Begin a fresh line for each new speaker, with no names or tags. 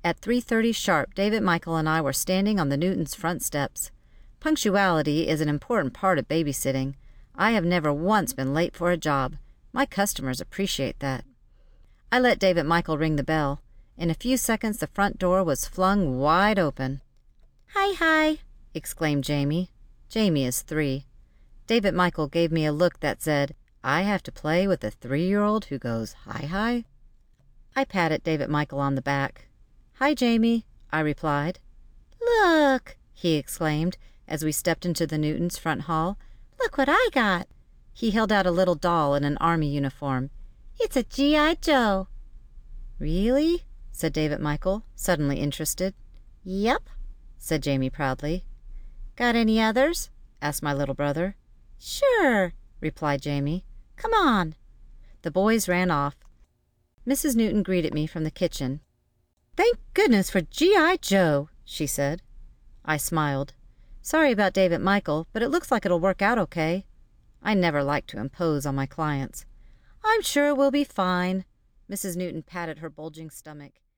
At 3:30 sharp, David Michael and I were standing on the Newtons' front steps. Punctuality is an important part of babysitting. I have never once been late for a job. My customers appreciate that. I let David Michael ring the bell. In a few seconds, the front door was flung wide open. "Hi," exclaimed Jamie. Jamie is 3. David Michael gave me a look that said, "I have to play with a 3-year-old who goes hi." I patted David Michael on the back. "Hi, Jamie," I replied.
"Look,"
he exclaimed as we stepped into the Newtons' front hall.
"Look what I got."
He held out a little doll in an army uniform.
"It's a G.I. Joe."
"Really?" said David Michael, suddenly interested.
"Yep,"
said Jamie proudly.
"Got any others?"
asked my little brother.
"Sure,"
replied Jamie.
"Come on."
The boys ran off. Mrs. Newton greeted me from the kitchen. "Thank goodness for G.I. Joe," she said. I smiled. "Sorry about David Michael, but it looks like it'll work out okay." I never like to impose on my clients. "I'm sure we'll be fine." Mrs. Newton patted her bulging stomach.